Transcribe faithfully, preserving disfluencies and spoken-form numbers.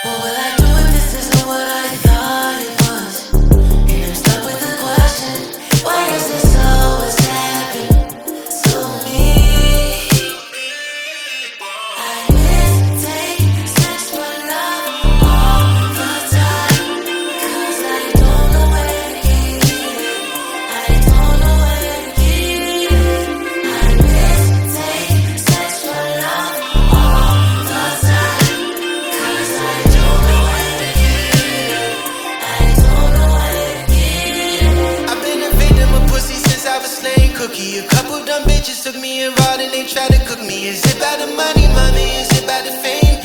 What will I do if this isn't what I thought it was? And I'm stuck with the question, why does this always happen to me? I mistake sex for love all the time, 'cause I don't know where to get it. I don't know where to get it. I mistake sex for love all the time, 'cause I don't know where to get it. I don't know where to get it. I've been a victim of pussy since I was slaying cookie. A couple dumb bitches took me and raw and they tried to cook me. Is it about the money, mommy? Is it about the fame?